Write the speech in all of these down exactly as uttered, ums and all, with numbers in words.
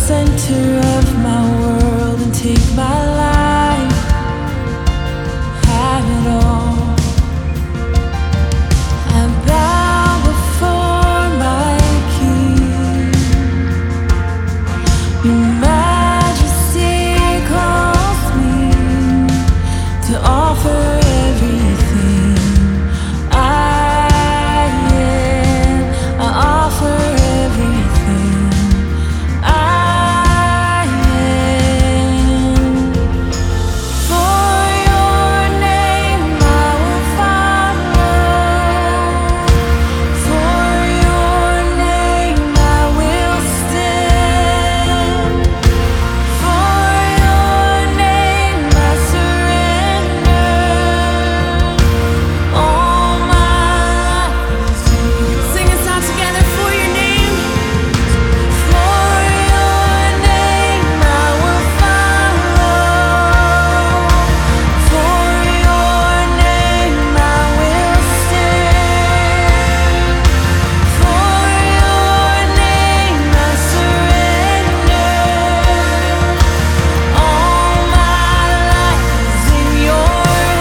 center of my world and take my life. Have it all. I bow before my King. Your Majesty calls me to offer everything I am. I offer everything I am. For your name I will follow. For your name I will stand. For your name I surrender. All my life. Sing this out together. For your name. For your name I will follow. For your name I will stand. For your name I surrender. All my life is in your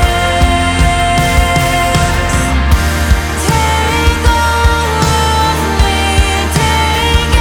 hands. Take all of me, take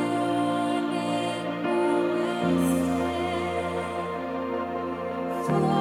For